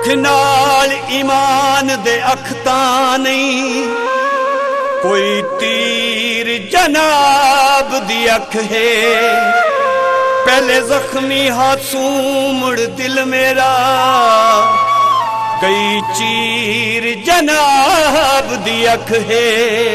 अख नाल ईमान दे अख तां नहीं, कोई तीर जनाब दी अख है। पहले जख्मी हाथों मुड़ दिल मेरा, कई चीर जनाब दी अख है।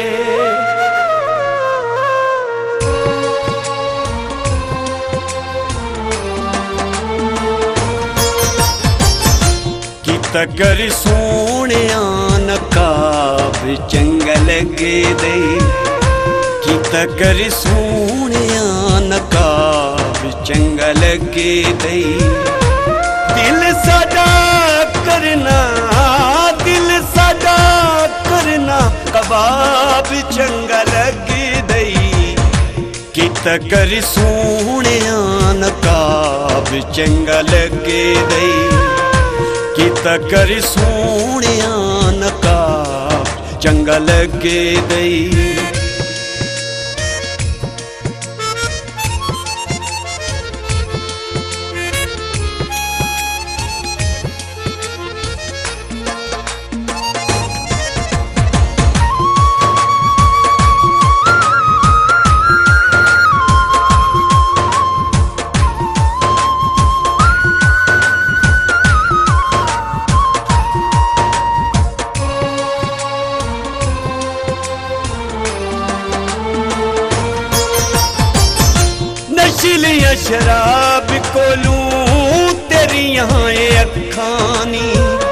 तकर सोने नकाब चंगा लगे दे, कि तकर सोने नकाब चंगा लगे दे। दिल साडा करना, दिल साडा करना कबाब चंगा लगे दे, कि तकर सोने नकाब चंगा लगे दे। कि तकर सोने नकाब चंगा लगे दई। नशीलियां शराब कोलूं तेरियां अखानी,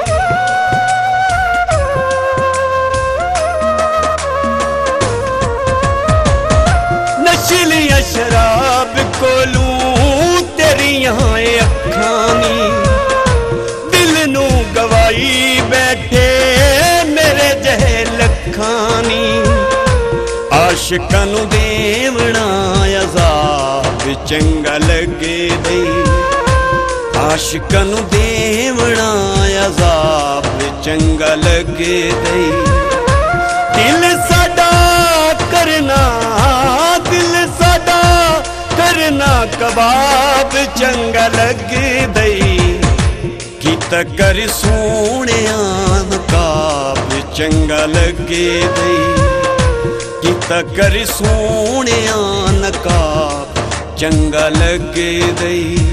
नशीलियां शराब कोलूं तेरियां अखानी। दिल नू गवाई बैठे मेरे जहे लखानी, आशिकां नू देवना अज़ाब चंगा लगे दई। आशिकां नू देवना अज़ाब चंगा लगे दई। दिल साडा करना, दिल साडा करना कबाब चंगा लगे दई, कि तकर सोने नकाब चंगा लगे दई। कि तकर सोने नकाब चंगा लगे दई।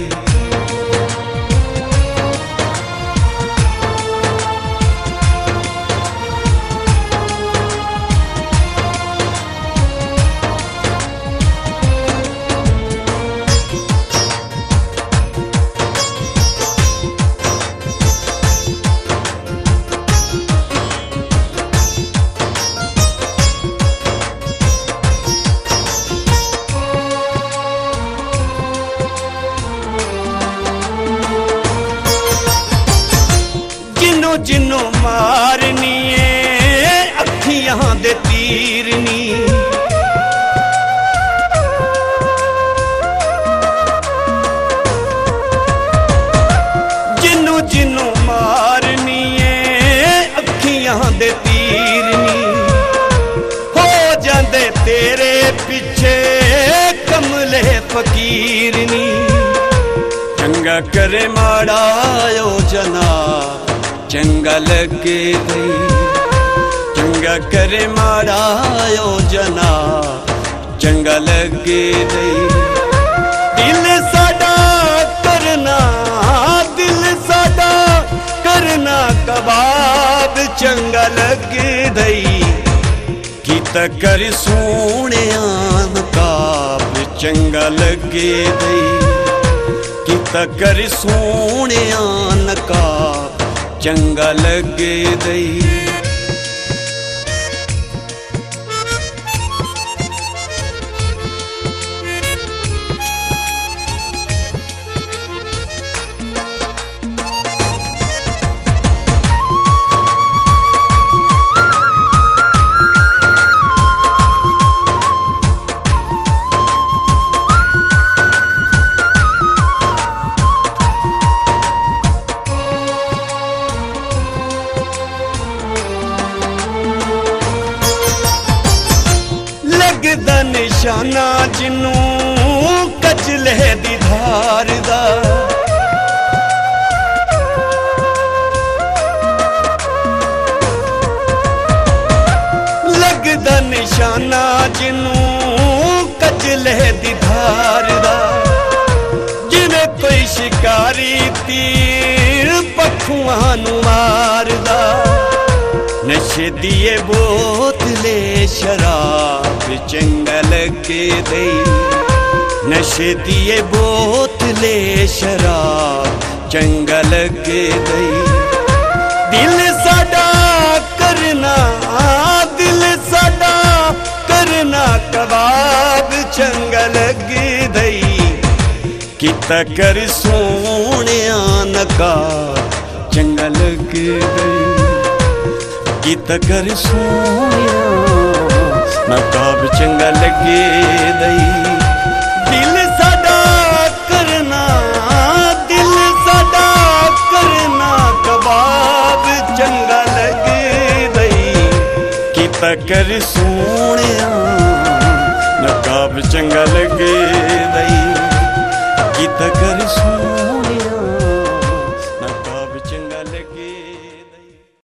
जिन्नों मारनी अखियां दे तीरनी, जिन्नों जिन्नों मारनी अखियां दे तीरनी। हो जांदे तेरे पिछे कमले फकीरनी, चंगा करे माड़ा ओ जनाब चंगा लगे दई। चंगा करे माड़ा ओ जनाब चंगा लगे दई। दिल साडा करना, दिल साडा करना कबाब चंगा लगे दई, कि तकर सोने नकाब चंगा लगे दई। कि तकर सोने नकाब चंगा लगे दई। दा निशाना जिन्नू कचले दी धार दा, निशाना जिन्नू कचले दी धार दा, जिवें कोई शिकारी तीर पखुआं नू मारदा। नशे दिए बोतले शराब चंगा लगे दई, नशे दिए बोतले शराब चंगा लगे दई। दिल साडा करना, दिल साडा करना कबाब चंगा लगे दई। किता कर सोहणिया नकाब चंगा लगे दई, किता कर सोहणिया नकाब चंगा लगे दई। दिल साडा करना, दिल साडा करना कबाब चंगा लगे दई। किता कर सोहणिया नकाब चंगा लगे दई।